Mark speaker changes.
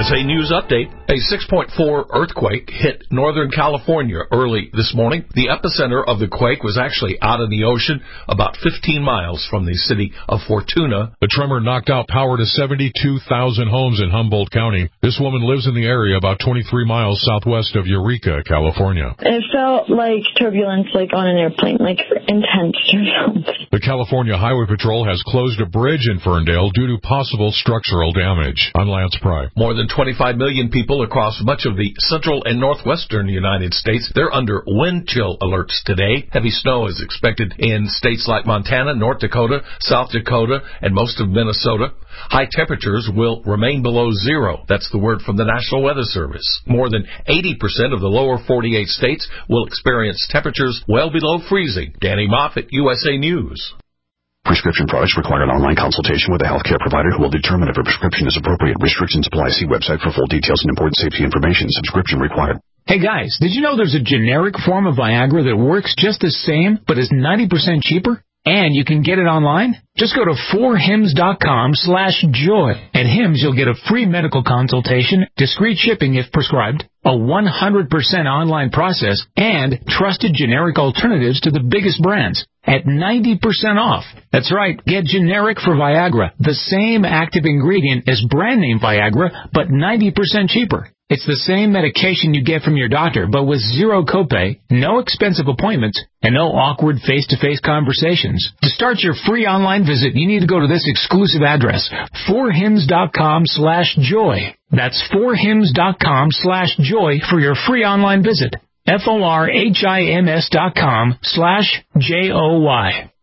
Speaker 1: USA News Update. A 6.4 earthquake hit Northern California early this morning. The epicenter of the quake was actually out in the ocean, about 15 miles from the city of Fortuna.
Speaker 2: The tremor knocked out power to 72,000 homes in Humboldt County. This woman lives in the area about 23 miles southwest of Eureka, California.
Speaker 3: It felt like turbulence, like on an airplane, like intense turbulence.
Speaker 2: The California Highway Patrol has closed a bridge in Ferndale due to possible structural damage. I'm Lance Pry.
Speaker 1: More than 25 million people across much of the central and northwestern United States, they're under wind chill alerts today. Heavy snow is expected in states like Montana, North Dakota, South Dakota, and most of Minnesota. High temperatures will remain below zero. That's the word from the National Weather Service. More than 80% of the lower 48 states will experience temperatures well below freezing. Danny Moffett, USA News.
Speaker 4: Prescription products require an online consultation with a healthcare provider who will determine if a prescription is appropriate. Restrictions apply. See website for full details and important safety information. Subscription required.
Speaker 5: Hey guys, did you know there's a generic form of Viagra that works just the same, but is 90% cheaper? And you can get it online? Just go to 4hims.com/joy. At Hims, you'll get a free medical consultation, discreet shipping if prescribed, a 100% online process, and trusted generic alternatives to the biggest brands at 90% off. That's right, get generic for Viagra, the same active ingredient as brand name Viagra, but 90% cheaper. It's the same medication you get from your doctor, but with zero copay, no expensive appointments, and no awkward face-to-face conversations. To start your free online visit, you need to go to this exclusive address, 4hims.com/joy. That's 4hims.com/joy for your free online visit. FORHIMS.com/JOY.